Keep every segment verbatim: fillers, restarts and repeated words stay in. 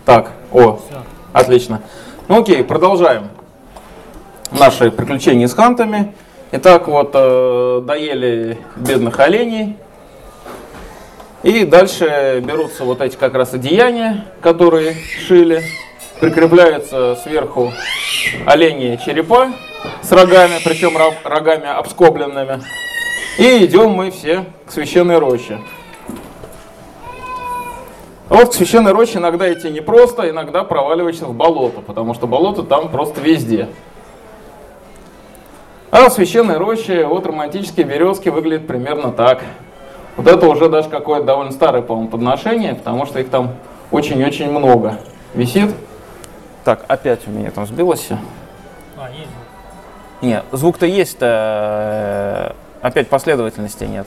Так, о, все. Отлично. Ну окей, продолжаем наши приключения с хантами. Итак, вот э, доели бедных оленей. И дальше берутся вот эти как раз одеяния, которые шили. Прикрепляются сверху оленьи черепа с рогами, причем рогами обскобленными. И идем мы все к священной роще. Вот к священной роще иногда идти непросто, иногда проваливаешься в болото, потому что болото там просто везде. А в священной роще вот романтические березки выглядят примерно так. Вот это уже даже какое-то довольно старое, по-моему, подношение, потому что их там очень-очень много висит. Так, опять у меня там сбилось все. А, есть звук? Нет, звук-то есть-то, опять последовательности нет.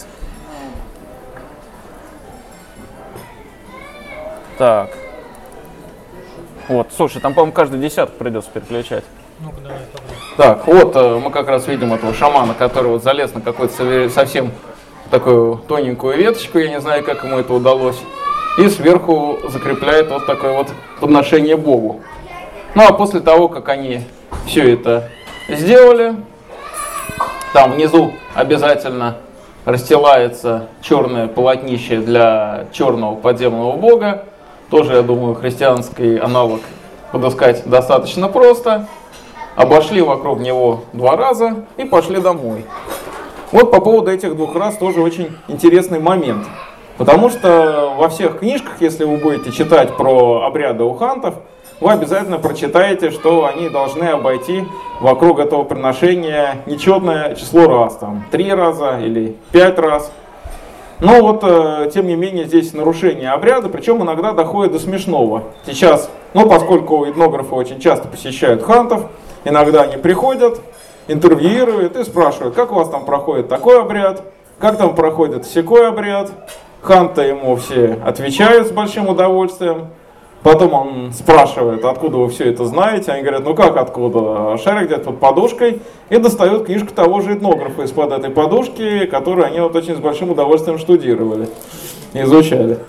Так. Вот, слушай, там, по-моему, каждый десяток придется переключать. Ну-ка, давай, так, вот мы как раз видим этого шамана, который вот залез на какую-то совсем такую тоненькую веточку, я не знаю, как ему это удалось, и сверху закрепляет вот такое вот подношение Богу. Ну а после того, как они все это сделали, там внизу обязательно расстилается черное полотнище для черного подземного бога. Тоже, я думаю, христианский аналог подыскать достаточно просто. Обошли вокруг него два раза и пошли домой. Вот по поводу этих двух раз тоже очень интересный момент. Потому что во всех книжках, если вы будете читать про обряды у хантов, вы обязательно прочитаете, что они должны обойти вокруг этого приношения нечетное число раз. Там три раза или пять раз. Но вот, э, тем не менее, здесь нарушение обряда, причем иногда доходит до смешного. Сейчас, ну, поскольку этнографы очень часто посещают хантов, иногда они приходят, интервьюируют и спрашивают, как у вас там проходит такой обряд, как там проходит сякой обряд. Ханты ему все отвечают с большим удовольствием. Потом он спрашивает, откуда вы все это знаете. Они говорят, ну как откуда? Шарик где-то под подушкой. И достают книжку того же этнографа из-под этой подушки, которую они вот очень с большим удовольствием штудировали, изучали.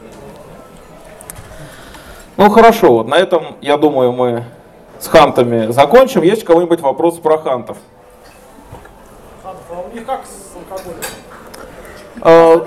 Ну хорошо, вот на этом, я думаю, мы с хантами закончим. Есть у кого-нибудь вопросы про хантов? Хантов, а у них как с алкоголем? А,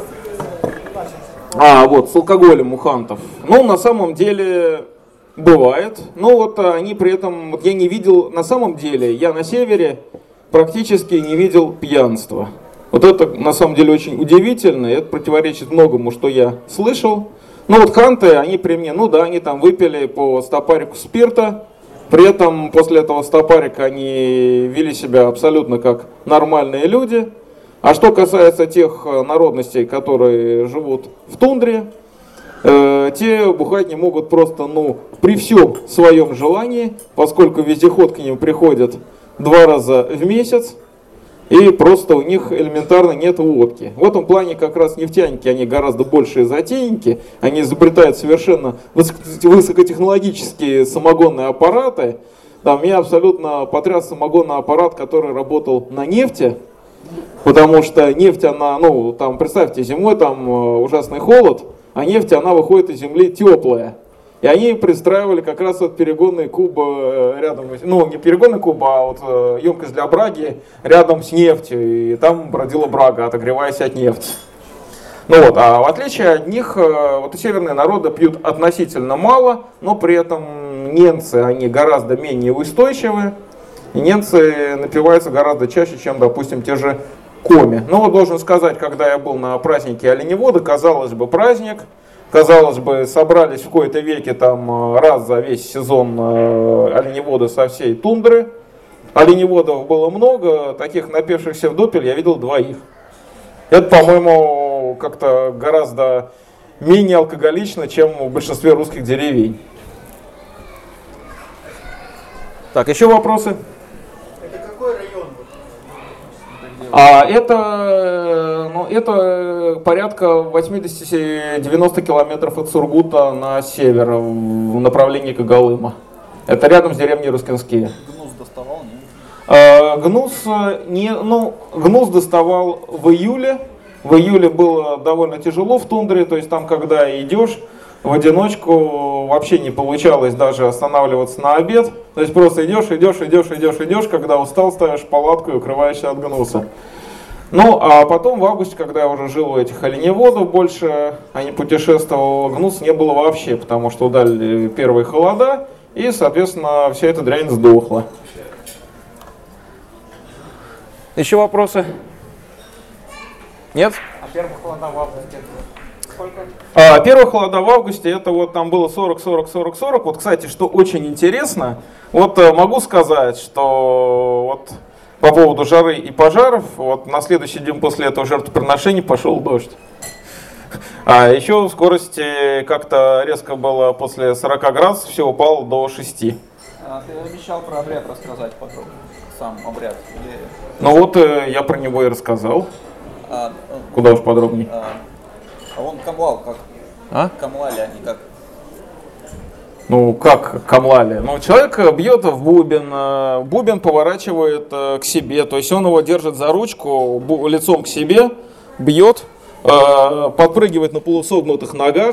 а, вот, с алкоголем у хантов. Ну, на самом деле, бывает. Но вот они при этом, вот я не видел, на самом деле, я на севере практически не видел пьянства. Вот это, на самом деле, очень удивительно, и это противоречит многому, что я слышал. Ну, вот ханты, они при мне, ну да, они там выпили по стопарику спирта, при этом после этого стопарика они вели себя абсолютно как нормальные люди. А что касается тех народностей, которые живут в тундре, э, те бухать не могут просто, ну, при всем своем желании, поскольку вездеход к ним приходит два раза в месяц, и просто у них элементарно нет водки. В этом плане как раз нефтяники, они гораздо большие затейники, они изобретают совершенно высокотехнологические самогонные аппараты. Там меня абсолютно потряс самогонный аппарат, который работал на нефти. Потому что нефть, она, ну, там, представьте, зимой там ужасный холод, а нефть, она выходит из земли теплая. И они пристраивали как раз вот перегонный куб рядом, ну, не перегонный куб, а вот емкость для браги рядом с нефтью. И там бродила брага, отогреваясь от нефти. Ну вот, а в отличие от них, вот северные народы пьют относительно мало, но при этом немцы, они гораздо менее устойчивы. И немцы напиваются гораздо чаще, чем, допустим, те же коми. Ну вот должен сказать, когда я был на празднике оленевода, казалось бы, праздник, казалось бы, собрались в кои-то веке там раз за весь сезон оленеводы со всей тундры. Оленеводов было много, таких напившихся в дупель я видел двоих. Это, по-моему, как-то гораздо менее алкоголично, чем в большинстве русских деревень. Так, еще вопросы? А это, ну, это порядка восемьдесят-девяносто километров от Сургута на север, в направлении Когалыма. Это рядом с деревней Рускинские. Гнус доставал, нет? А, гнус, не, ну, гнус доставал в июле. В июле было довольно тяжело в тундре, то есть там, когда идешь, в одиночку вообще не получалось даже останавливаться на обед. То есть просто идешь, идешь, идешь, идешь, идешь, когда устал, ставишь палатку и укрываешься от гнуса. Ну, а потом в августе, когда я уже жил у этих оленеводов больше, а не путешествовал, гнус не было вообще, потому что удали первые холода, и, соответственно, вся эта дрянь сдохла. Еще вопросы? Нет? А первые холода в августе сколько? А, первые холода в августе, это вот там было сорок, сорок, сорок, сорок. Вот, кстати, что очень интересно, вот могу сказать, что вот по поводу жары и пожаров, вот на следующий день после этого жертвоприношения пошел дождь. А еще в скорости как-то резко было после сорока градусов, все упало до шести. А ты обещал про обряд рассказать подробно, сам обряд. Или... Ну вот я про него и рассказал. А, Куда уж подробнее. А, а он камлал как? А? Камлали они как? Ну, как камлали? Ну, человек бьет в бубен, бубен поворачивает к себе, то есть он его держит за ручку лицом к себе, бьет, подпрыгивает на полусогнутых ногах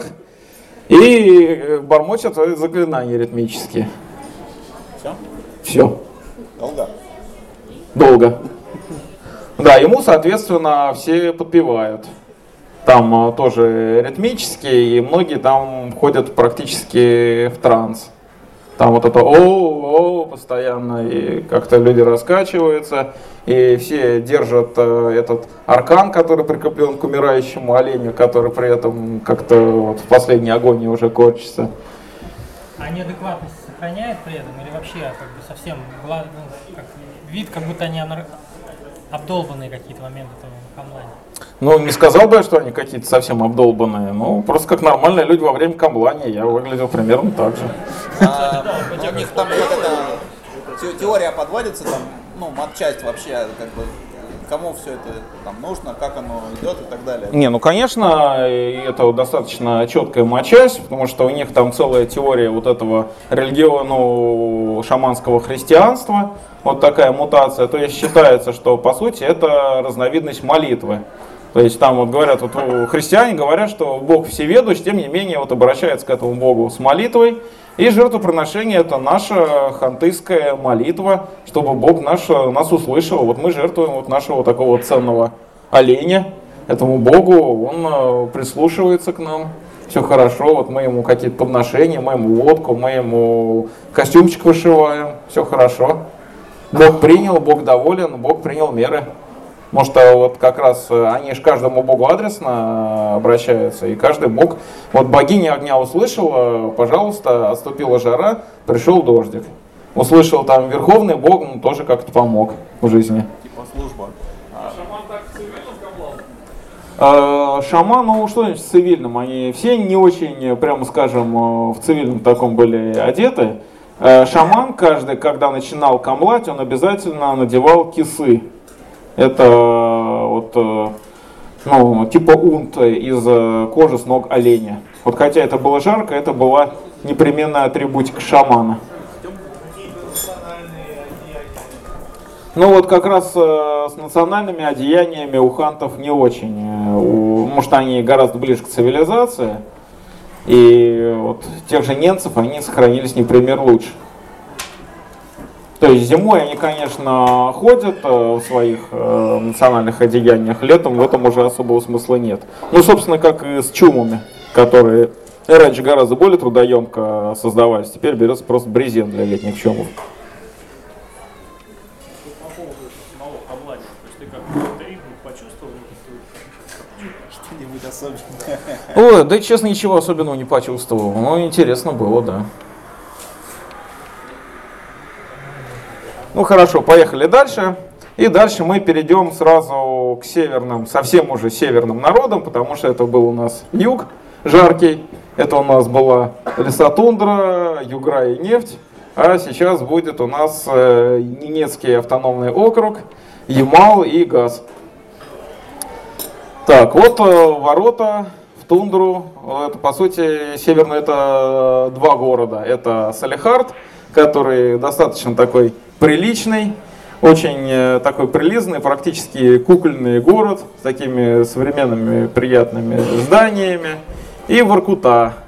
и бормочет заклинания ритмические. Все? Все. Долго? Долго. Да, ему, соответственно, все подпевают. Там тоже ритмические, и многие там ходят практически в транс. Там вот это о-о постоянно, и как-то люди раскачиваются, и все держат этот аркан, который прикреплен к умирающему оленю, который при этом как-то вот в последней агонии уже корчится. А неадекватность сохраняет при этом или вообще как бы совсем ну, как, вид, как будто они обдолбанные какие-то моменты этого камлания? Ну, не сказал бы, что они какие-то совсем обдолбанные, ну, просто как нормальные люди во время камлания, я выглядел примерно так же. А, ну, у них там какая-то теория подводится, там, ну, матчасть вообще, как бы, кому все это там нужно, как оно идет и так далее. Не, ну, конечно, это достаточно четкая матчасть, потому что у них там целая теория вот этого религиона шаманского христианства, вот такая мутация, то есть считается, что по сути это разновидность молитвы. То есть там вот говорят, вот христиане говорят, что Бог всеведущ, тем не менее вот обращается к этому Богу с молитвой. И жертвоприношение это наша хантыйская молитва, чтобы Бог наш, нас услышал. Вот мы жертвуем вот нашего такого ценного оленя этому Богу, он прислушивается к нам. Все хорошо, вот мы ему какие-то подношения, мы ему водку, мы ему костюмчик вышиваем, все хорошо. Бог принял, Бог доволен, Бог принял меры. Может, вот как раз они же каждому богу адресно обращаются, и каждый бог, вот богиня огня услышала, пожалуйста, отступила жара, пришел дождик. Услышал там верховный бог, ну, тоже как-то помог в жизни. Типа служба. А... Шаман так в цивильном камлал? А, шаман, ну что значит в цивильном? Они все не очень, прямо скажем, в цивильном таком были одеты. Шаман каждый, когда начинал камлать, он обязательно надевал кисы. Это вот, ну, типа унт из кожи с ног оленя. Вот хотя это было жарко, это была непременная атрибутика шамана. Ну вот как раз с национальными одеяниями у хантов не очень. Может, они гораздо ближе к цивилизации. И вот тех же немцев они сохранились не в пример лучше. То есть зимой они, конечно, ходят в своих э, национальных одеяниях, летом в этом уже особого смысла нет. Ну, собственно, как и с чумами, которые раньше гораздо более трудоемко создавались, теперь берется просто брезент для летних чумов. По поводу самого камлания, то есть ты как-то ритм почувствовал? Что-нибудь особенное? Ой, да честно, ничего особенного не почувствовал. Ну, интересно было, да. Ну хорошо, поехали дальше. И дальше мы перейдем сразу к северным, совсем уже северным народам, потому что это был у нас юг жаркий, это у нас была лесотундра, югра и нефть, а сейчас будет у нас Ненецкий автономный округ, Ямал и Газ. Так, вот ворота в тундру, это по сути северно это два города, это Салехард, который достаточно такой приличный, очень такой прилизанный, практически кукольный город с такими современными приятными зданиями. И Воркута.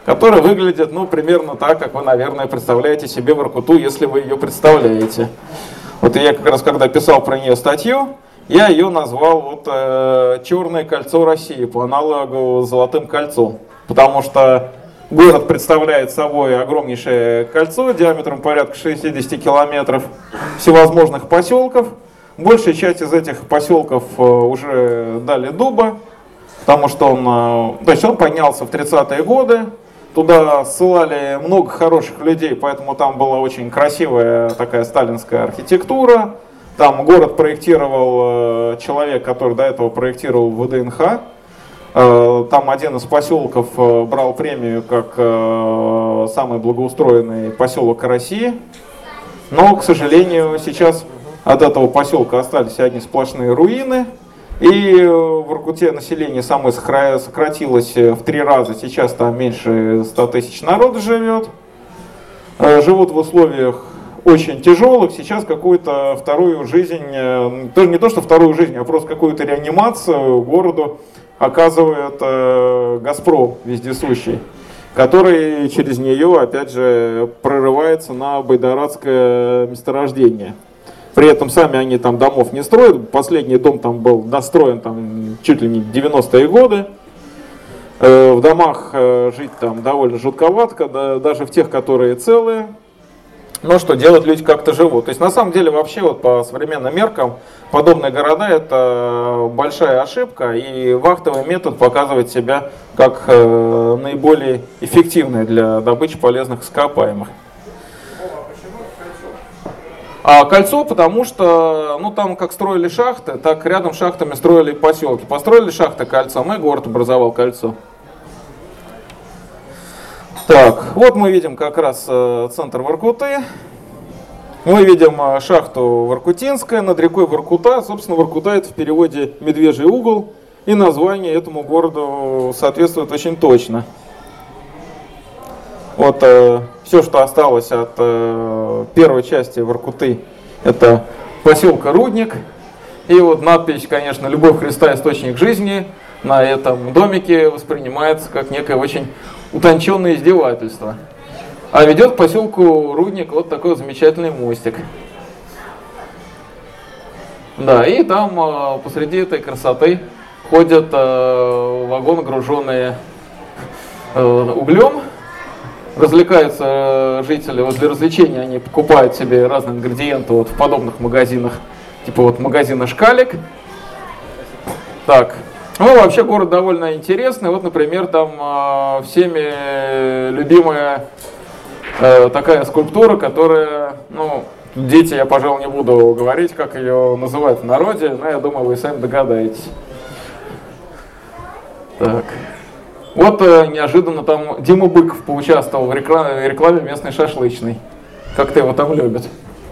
которая выглядит, ну, примерно так, как вы, наверное, представляете себе Воркуту, если вы ее представляете. Вот я как раз, когда писал про нее статью, я ее назвал вот, э, «Черное кольцо России» по аналогу с Золотым кольцом, потому что город представляет собой огромнейшее кольцо диаметром порядка шестидесяти километров, всевозможных поселков. Большая часть из этих поселков уже дали дуба, потому что он, то есть он поднялся в тридцатые годы. Туда ссылали много хороших людей, поэтому там была очень красивая такая сталинская архитектура. Там город проектировал человек, который до этого проектировал ВДНХ. Там один из поселков брал премию как самый благоустроенный поселок России. Но, к сожалению, сейчас от этого поселка остались одни сплошные руины. И в Воркуте население самое сократилось в три раза. Сейчас там меньше ста тысяч народу живет. Живут в условиях очень тяжелых. Сейчас какую-то вторую жизнь, тоже не то что вторую жизнь, а просто какую-то реанимацию городу оказывает э, Газпром вездесущий, который через нее, опять же, прорывается на байдарадское месторождение. При этом сами они там домов не строят. Последний дом там был достроен там, чуть ли не в девяностые годы. Э, в домах э, жить там довольно жутковато, да, даже в тех, которые целые. Но что делать, люди как-то живут. То есть на самом деле вообще вот по современным меркам подобные города это большая ошибка, и вахтовый метод показывает себя как э, наиболее эффективный для добычи полезных ископаемых. А кольцо, потому что ну, там как строили шахты, так рядом с шахтами строили поселки. Построили шахты кольцом, и город образовал кольцо. Так, вот мы видим как раз э, центр Воркуты. Мы видим э, шахту Воркутинская над рекой Воркута. Собственно, Воркута это в переводе «медвежий угол». И название этому городу соответствует очень точно. Вот э, все, что осталось от э, первой части Воркуты, это поселка Рудник. И вот надпись, конечно, «Любовь Христа – источник жизни» на этом домике воспринимается как некое очень утонченное издевательство. А ведет к поселку Рудник вот такой замечательный мостик. Да, и там э, посреди этой красоты ходят э, вагоны, груженные э, углем. Развлекаются жители, вот для развлечения они покупают себе разные ингредиенты вот в подобных магазинах, типа вот магазина «Шкалик». Так. Ну, вообще город довольно интересный. Вот, например, там э, всеми любимая э, такая скульптура, которая, ну, дети, я, пожалуй, не буду говорить, как ее называют в народе, но я думаю, вы сами догадаетесь. Так. Вот э, неожиданно там Дима Быков поучаствовал в рекламе, рекламе местной шашлычной. Как-то его там любят.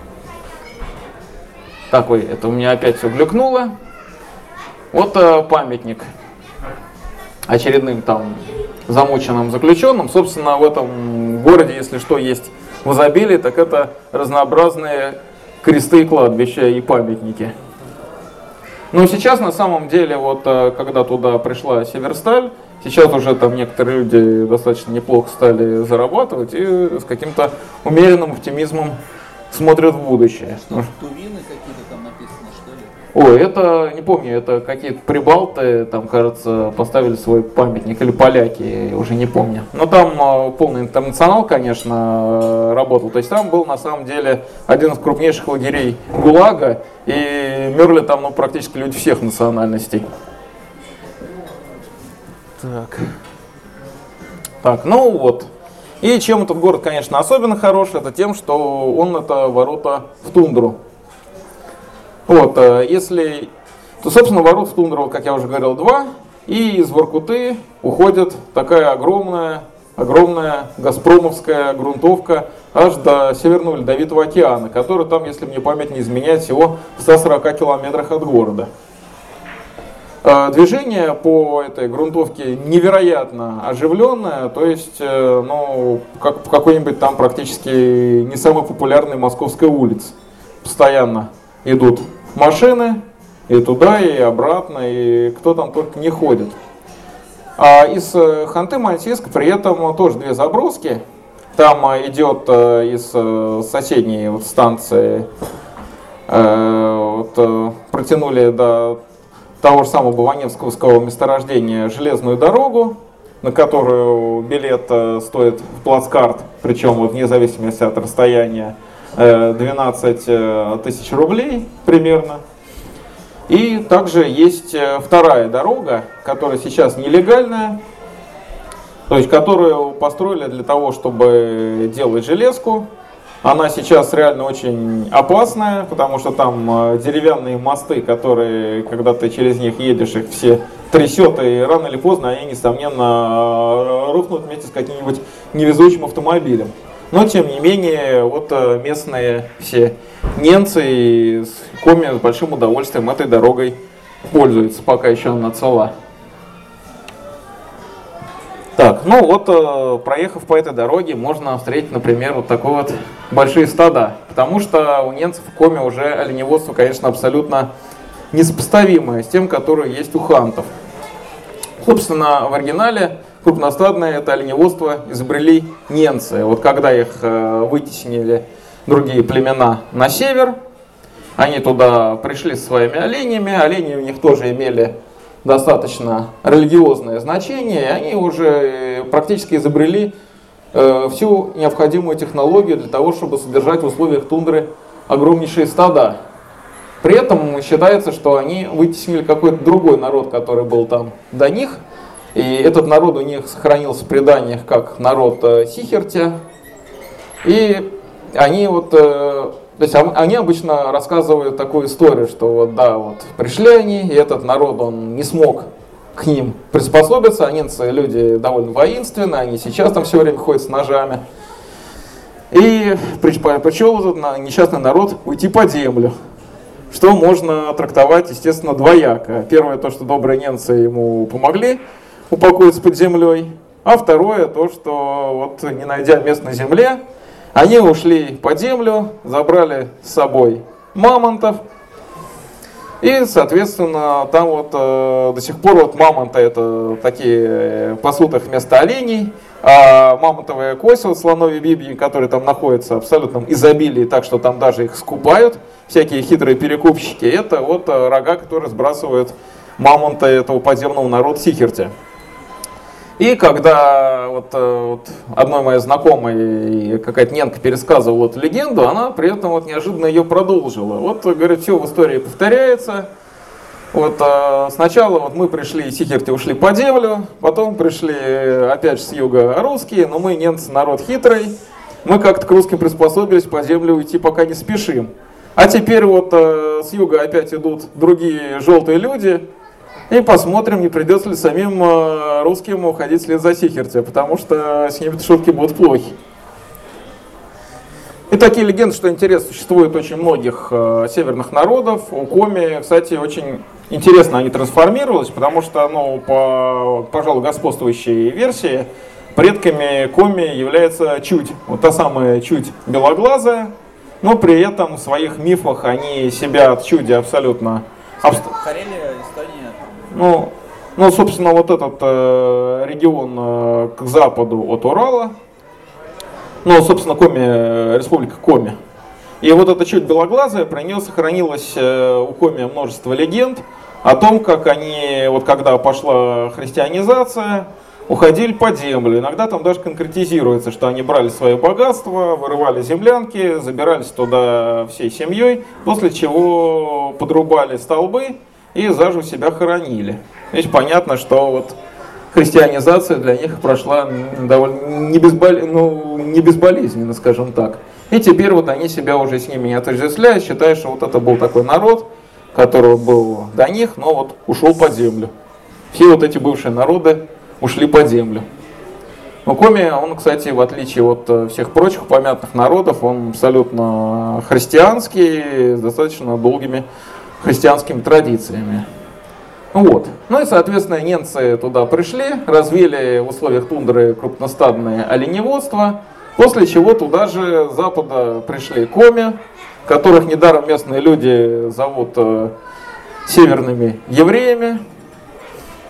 Так, ой, это у меня опять все глюкнуло. Вот э, памятник очередным там замученным заключенным. Собственно, в этом городе, если что есть в изобилии, так это разнообразные кресты и кладбища и памятники. Но сейчас на самом деле, вот э, когда туда пришла Северсталь, сейчас уже там некоторые люди достаточно неплохо стали зарабатывать и с каким-то умеренным оптимизмом смотрят в будущее. Что, тувины какие-то там написано, что ли? Ой, это, не помню, это какие-то прибалты, там, кажется, поставили свой памятник, или поляки, уже не помню. Но там э, полный интернационал, конечно, э, работал. То есть там был, на самом деле, один из крупнейших лагерей ГУЛАГа, и мерли там, ну, практически люди всех национальностей. Так. Так, ну вот. И чем этот город, конечно, особенно хорош, это тем, что он это ворота в тундру. Вот, если, то, собственно, ворот в тундру, как я уже говорил, два, и из Воркуты уходит такая огромная, огромная газпромовская грунтовка аж до Северного Ледовитого океана, который там, если мне память не изменяет, всего в ста сорока километрах от города. Движение по этой грунтовке невероятно оживленное, то есть, ну, как по какой-нибудь там практически не самой популярной московской улице. Постоянно идут машины и туда, и обратно, и кто там только не ходит. А из Ханты-Мансийска при этом тоже две заброски. Там идет из соседней вот станции, вот, протянули до того же самого Баваневского месторождения железную дорогу, на которую билет стоит в плацкарт, причем вот, вне зависимости от расстояния, двенадцать тысяч рублей примерно. И также есть вторая дорога, которая сейчас нелегальная, то есть которую построили для того, чтобы делать железку. Она сейчас реально очень опасная, потому что там деревянные мосты, которые, когда ты через них едешь, их все трясет, и рано или поздно они, несомненно, рухнут вместе с каким-нибудь невезучим автомобилем. Но, тем не менее, вот местные все ненцы с Коми с большим удовольствием этой дорогой пользуются, пока еще она цела. Так, ну вот, проехав по этой дороге, можно встретить, например, вот такие вот большие стада. Потому что у ненцев в Коми уже оленеводство, конечно, абсолютно несопоставимое с тем, которое есть у хантов. Собственно, в оригинале крупностадное это оленеводство изобрели ненцы. Вот когда их вытеснили другие племена на север, они туда пришли со своими оленями, олени у них тоже имели достаточно религиозное значение, и они уже практически изобрели э, всю необходимую технологию для того, чтобы содержать в условиях тундры огромнейшие стада. При этом считается, что они вытеснили какой-то другой народ, который был там до них, и этот народ у них сохранился в преданиях как народ э, Сихиртя, и они вот... Э, То есть они обычно рассказывают такую историю, что вот да, вот пришли они, и этот народ, он не смог к ним приспособиться, а ненцы люди довольно воинственные, они сейчас там все время ходят с ножами. И предпочел этот несчастный народ уйти под землю, что можно трактовать, естественно, двояко. Первое, то, что добрые ненцы ему помогли упокоиться под землей, а второе, то, что вот не найдя мест на земле, они ушли под землю, забрали с собой мамонтов, и, соответственно, там вот э, до сих пор вот мамонты это такие э, пасут их вместо оленей, а мамонтовая кость, вот слоновьи бибьи, которые там находятся в абсолютном изобилии, так что там даже их скупают, всякие хитрые перекупщики, это вот э, рога, которые сбрасывают мамонта этого подземного народа Сихиртя. И когда вот, вот одной моей знакомой какая-то ненка пересказывала эту легенду, она при этом вот неожиданно ее продолжила. Вот, говорит, все в истории повторяется. Вот сначала вот мы пришли, Сихирти ушли под землю, потом пришли опять же с юга русские, но мы, ненцы, народ хитрый, мы как-то к русским приспособились, по землю уйти пока не спешим. А теперь вот с юга опять идут другие желтые люди, и посмотрим, не придется ли самим русским уходить вслед за Сихиртя, потому что с ними шутки будут плохи. И такие легенды, что интересно, существует очень многих э, северных народов. У Коми, кстати, очень интересно они трансформировались, потому что, ну, по, пожалуй, господствующей версии, предками Коми является Чудь. Вот та самая Чудь белоглазая, но при этом в своих мифах они себя от Чуди абсолютно... Обст... Карелия, Эстония. Ну, ну, собственно, вот этот э, регион э, к западу от Урала, ну, собственно, Коми, республика Коми. И вот эта чуть белоглазая, про нее сохранилось э, у Коми множество легенд о том, как они, вот когда пошла христианизация, уходили под землю. Иногда там даже конкретизируется, что они брали свое богатство, вырывали землянки, забирались туда всей семьей, после чего подрубали столбы и заживо себя хоронили. Здесь понятно, что вот христианизация для них прошла довольно не, безбол... ну, не безболезненно, скажем так. И теперь вот они себя уже с ними не отождествляют, считая, что вот это был такой народ, который был до них, но вот ушел под землю. Все вот эти бывшие народы ушли под землю. Но Коми, он, кстати, в отличие от всех прочих помятных народов, он абсолютно христианский, с достаточно долгими христианскими традициями. Вот. Ну и, соответственно, ненцы туда пришли, развили в условиях тундры крупностадное оленеводство, после чего туда же с запада пришли Коми, которых недаром местные люди зовут э, северными евреями.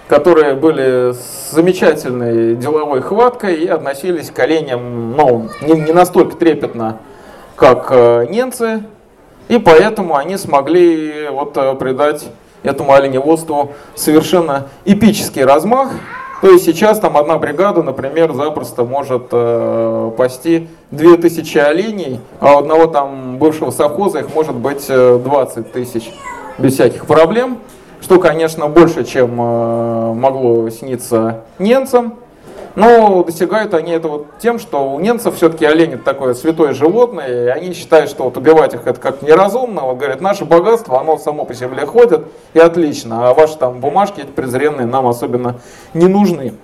которые были с замечательной деловой хваткой и относились к оленям, ну, не, не настолько трепетно, как э, немцы, и поэтому они смогли вот, э, придать этому оленеводству совершенно эпический размах. То есть сейчас там одна бригада, например, запросто может э, пасти две тысячи оленей, а у одного там бывшего совхоза их может быть двадцать тысяч без всяких проблем. Что, конечно, больше, чем э, могло сниться немцам. Но достигают они этого тем, что у немцев все-таки олень это такое святое животное, и они считают, что вот убивать их это как неразумно. Вот говорят, наше богатство, оно само по земле ходит, и отлично, а ваши там бумажки эти презренные нам особенно не нужны.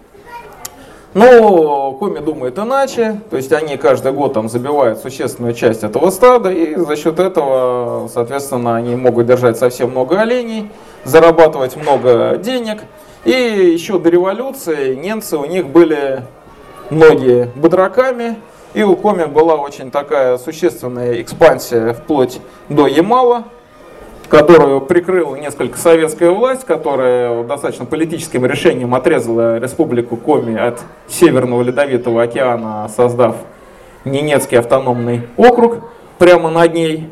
Но коми думает иначе, то есть они каждый год там забивают существенную часть этого стада, и за счет этого, соответственно, они могут держать совсем много оленей, зарабатывать много денег. И еще до революции немцы, у них были многие батраками, и у коми была очень такая существенная экспансия вплоть до Ямала, которую прикрыла несколько советская власть, которая достаточно политическим решением отрезала республику Коми от Северного Ледовитого океана, создав Ненецкий автономный округ прямо над ней.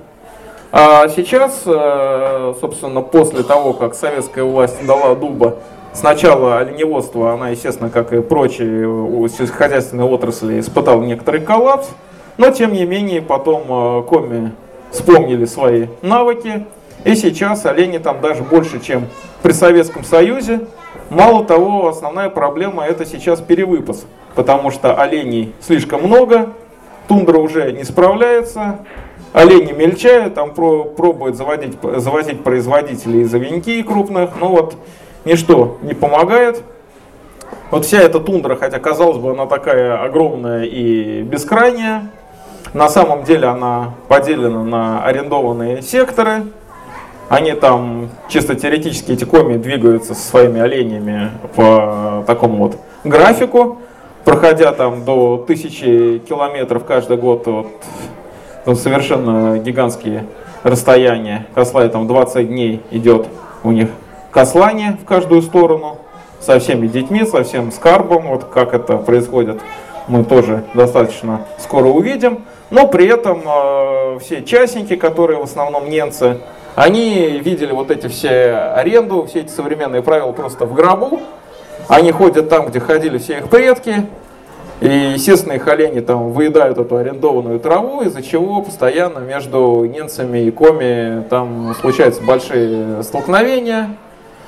А сейчас, собственно, после того, как советская власть дала дуба, сначала оленеводство, она, естественно, как и прочие сельскохозяйственные отрасли, испытала некоторый коллапс, но, тем не менее, потом коми вспомнили свои навыки, и сейчас олени там даже больше, чем при Советском Союзе. Мало того, основная проблема это сейчас перевыпас, потому что оленей слишком много, тундра уже не справляется, олени мельчают, там про, пробуют заводить, завозить производителей из овеньки крупных, но вот ничто не помогает. Вот вся эта тундра, хотя казалось бы она такая огромная и бескрайняя, на самом деле она поделена на арендованные секторы. Они там чисто теоретически, эти коми двигаются со своими оленями по такому вот графику, проходя там до тысячи километров каждый год, вот, там совершенно гигантские расстояния. Кослай там двадцать дней идет у них кослание в каждую сторону, со всеми детьми, со всем скарбом. Вот как это происходит, мы тоже достаточно скоро увидим. Но при этом э, все частники, которые в основном немцы, они видели вот эти все аренду, все эти современные правила просто в гробу. Они ходят там, где ходили все их предки. И, естественно, их олени там выедают эту арендованную траву, из-за чего постоянно между немцами и коми там случаются большие столкновения.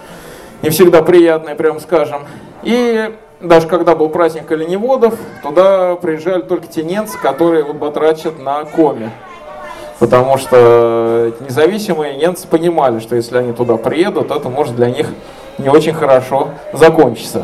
Не всегда приятные, прям скажем. И даже когда был праздник оленеводов, туда приезжали только те немцы, которые вот батрачат на коми. Потому что независимые немцы понимали, что если они туда приедут, это может для них не очень хорошо закончиться.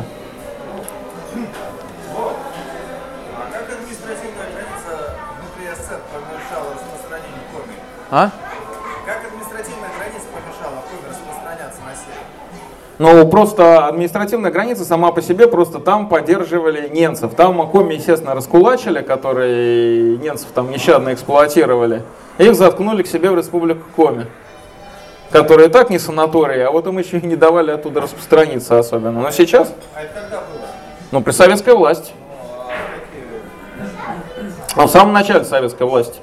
А как административная граница внутри СССР помешала распространению коми? А? Как административная граница помешала коми распространяться на север? Ну, просто административная граница сама по себе, просто там поддерживали немцев. Там коми, естественно, раскулачили, которые немцев там нещадно эксплуатировали. И их заткнули к себе в республику Коми, которые и так не санатории, а вот им еще и не давали оттуда распространиться особенно. Но сейчас... А это когда было? Ну, при советской власти. Ну, в самом начале советской власти.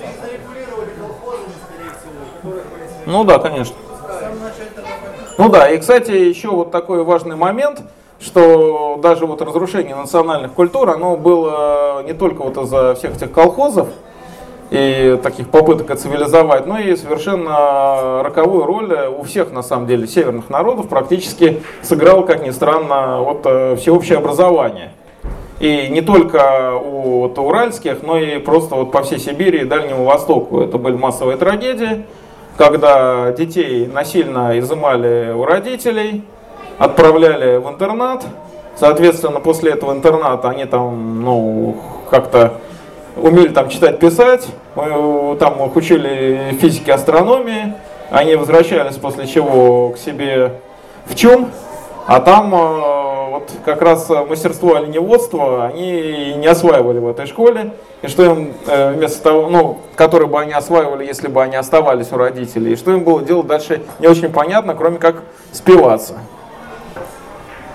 Ну да, конечно. Ну да, и, кстати, еще вот такой важный момент, что даже вот разрушение национальных культур, оно было не только вот из-за всех этих колхозов и таких попыток цивилизовать, но и совершенно роковую роль у всех, на самом деле, северных народов практически сыграло, как ни странно, вот всеобщее образование. И не только у вот, уральских, но и просто вот по всей Сибири и Дальнему Востоку. Это были массовые трагедии, когда детей насильно изымали у родителей, отправляли в интернат. Соответственно, после этого интерната они там, ну, как-то умели там читать, писать, мы там их учили физике, астрономии, они возвращались после чего к себе в ЧУМ, а там вот как раз мастерство оленеводства они не осваивали в этой школе, и что им вместо того, ну, которое бы они осваивали, если бы они оставались у родителей, и что им было делать дальше не очень понятно, кроме как спиваться.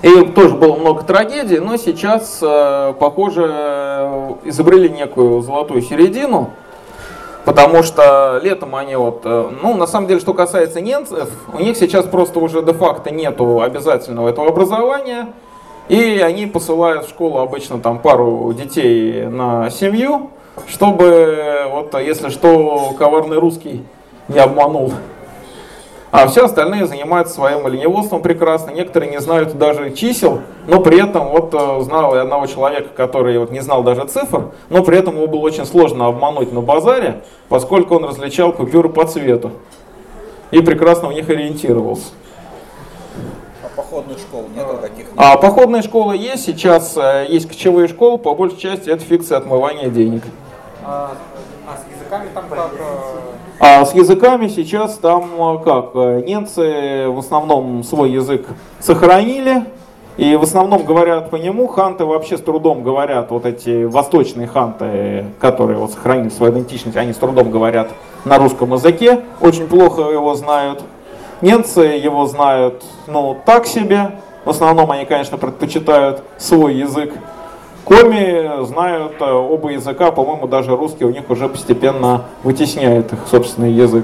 И тоже было много трагедий, но сейчас, похоже, изобрели некую золотую середину, потому что летом они вот, ну, на самом деле, что касается немцев, у них сейчас просто уже де-факто нету обязательного этого образования, и они посылают в школу обычно там пару детей на семью, чтобы, вот, если что, коварный русский не обманул. А все остальные занимаются своим оленеводством прекрасно. Некоторые не знают даже чисел, но при этом, вот знал я одного человека, который вот не знал даже цифр, но при этом его было очень сложно обмануть на базаре, поскольку он различал купюры по цвету и прекрасно в них ориентировался. А походных школ нету каких-нибудь? А походные школы есть, сейчас есть кочевые школы, по большей части это фикция отмывания денег. А, а с языками там как? А с языками сейчас там как? Немцы в основном свой язык сохранили, и в основном говорят по нему. Ханты вообще с трудом говорят, вот эти восточные ханты, которые вот сохранили свою идентичность, они с трудом говорят на русском языке, очень плохо его знают. Немцы его знают, ну, так себе, в основном они, конечно, предпочитают свой язык. Коми знают оба языка, по-моему, даже русский у них уже постепенно вытесняет их собственный язык.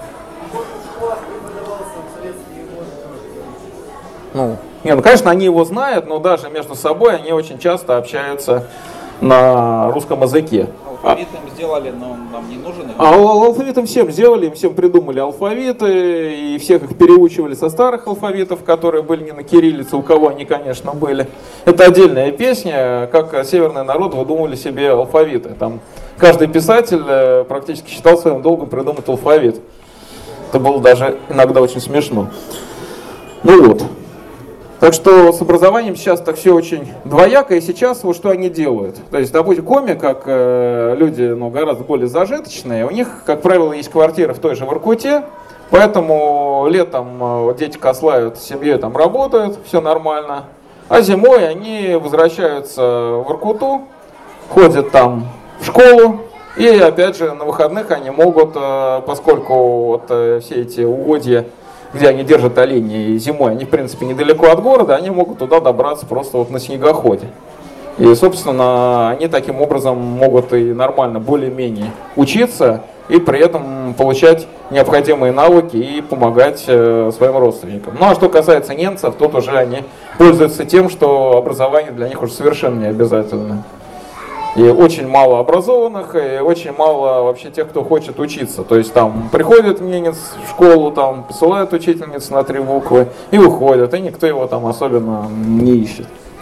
Ну, не, ну, конечно, они его знают, но даже между собой они очень часто общаются на русском языке. Алфавит им сделали, но он нам не нужен. А алфавитом всем сделали, им всем придумали алфавиты, и всех их переучивали со старых алфавитов, которые были не на кириллице, у кого они, конечно, были. Это отдельная песня, как северные народы выдумывали себе алфавиты. Там каждый писатель практически считал своим долгом придумать алфавит. Это было даже иногда очень смешно. Ну вот. Так что с образованием сейчас так все очень двояко, и сейчас вот что они делают. То есть, допустим, коми, как э, люди ну, гораздо более зажиточные, у них, как правило, есть квартира в той же Воркуте, поэтому летом э, дети кослают с семьей, там работают, все нормально, а зимой они возвращаются в Воркуту, ходят там в школу, и опять же на выходных они могут, э, поскольку вот, э, все эти угодья, где они держат оленей зимой, они, в принципе, недалеко от города, они могут туда добраться просто вот на снегоходе. И, собственно, они таким образом могут и нормально, более-менее учиться, и при этом получать необходимые навыки и помогать э, своим родственникам. Ну, а что касается немцев, тут уже они пользуются тем, что образование для них уже совершенно не обязательно. И очень мало образованных, и очень мало вообще тех, кто хочет учиться. То есть там приходит немец в школу, там посылает учительницу на три буквы и уходит, и никто его там особенно не ищет.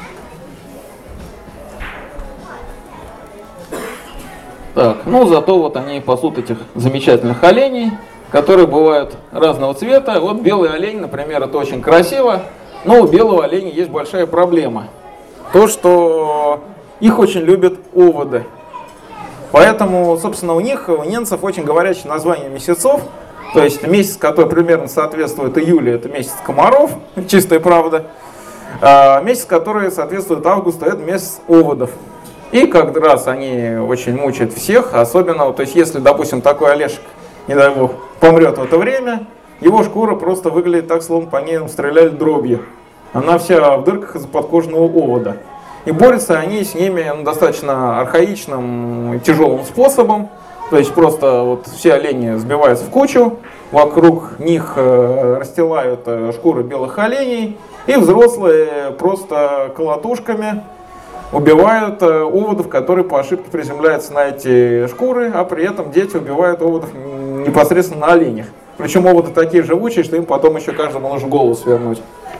Так, ну зато вот они пасут этих замечательных оленей, которые бывают разного цвета. Вот белый олень, например, это очень красиво, но у белого оленя есть большая проблема. То, что их очень любят оводы. Поэтому, собственно, у них, у немцев, очень говорящее название месяцев. То есть месяц, который примерно соответствует июлю, это месяц комаров, чистая правда. А месяц, который соответствует августу, это месяц оводов. И как раз они очень мучают всех, особенно, то есть если, допустим, такой олешек, не дай бог, помрет в это время, его шкура просто выглядит так, словно по ней стреляли дробью. Она вся в дырках из-за подкожного овода. И борются они с ними ну, достаточно архаичным, тяжелым способом. То есть просто вот все олени сбиваются в кучу, вокруг них э, расстилают э, шкуры белых оленей, и взрослые просто колотушками убивают э, оводов, которые по ошибке приземляются на эти шкуры, а при этом дети убивают оводов непосредственно на оленях. Причем оводы такие живучие, что им потом еще каждому нужно голову свернуть.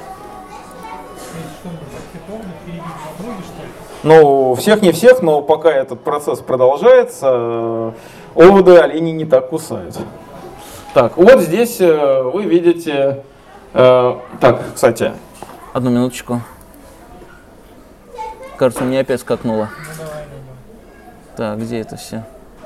Ну, всех не всех, но пока этот процесс продолжается, оводы оленей не так кусают. Так, вот здесь вы видите... Э, так, кстати, одну минуточку. Кажется, у меня опять скакнуло. Так, где это все?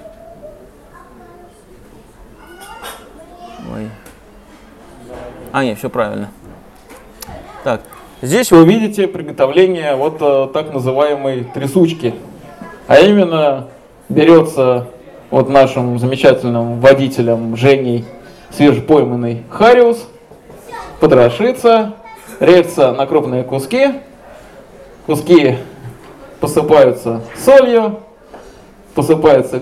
Ой. А, нет, все правильно. Так. Здесь вы видите приготовление вот э, так называемой трясучки. А именно берется вот нашим замечательным водителем Женей свежепойманный хариус, потрошится, режется на крупные куски, куски посыпаются солью, посыпается